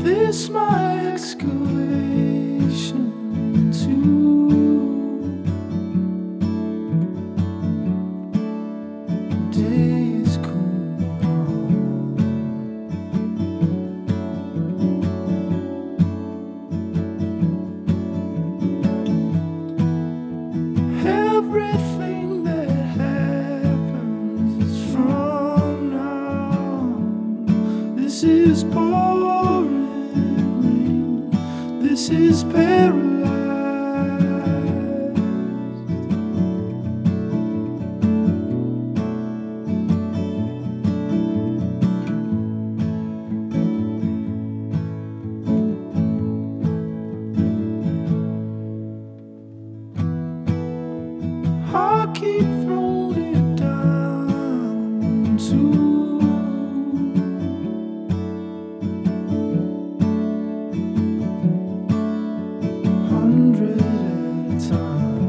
This my excavation too. Day is cool. Everything that happens is from now. This is pouring rain. This is paralyzed. I keep throwing it down too. Hundred at a time.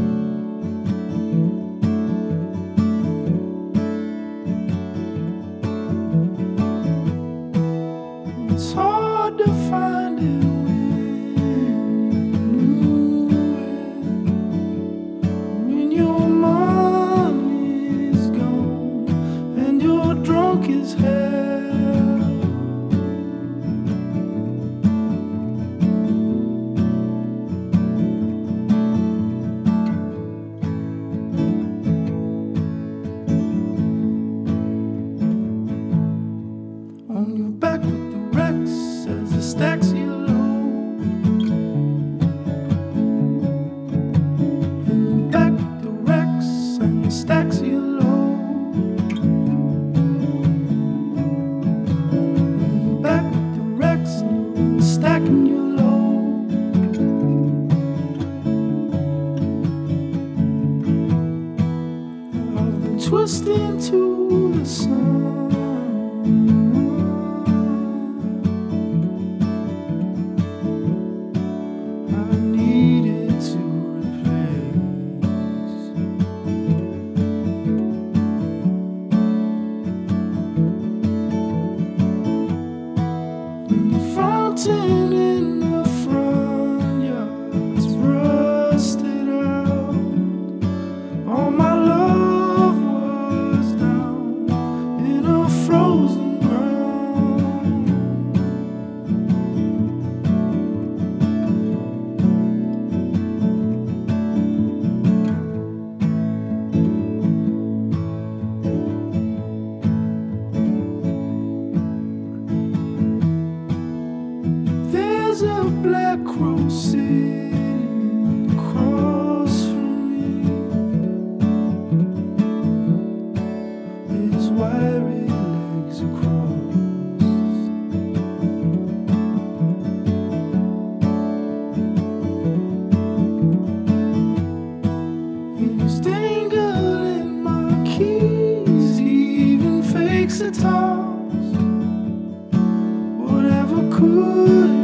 It's hard to find it when your money's gone and you're drunk as hell. On your back with the wrecks as the stacks you load. On your back with the wrecks and the stacks you load. On your back with the wrecks and the stacking you load. I've been twisting to the sun. I needed to replace. The fountain in the front yard's rusted out. All my love was down in a frozen ground. There's a black crow sitting across from me. His wiry legs are crossed. He's dangling my keys. He even fakes a toss. Whatever could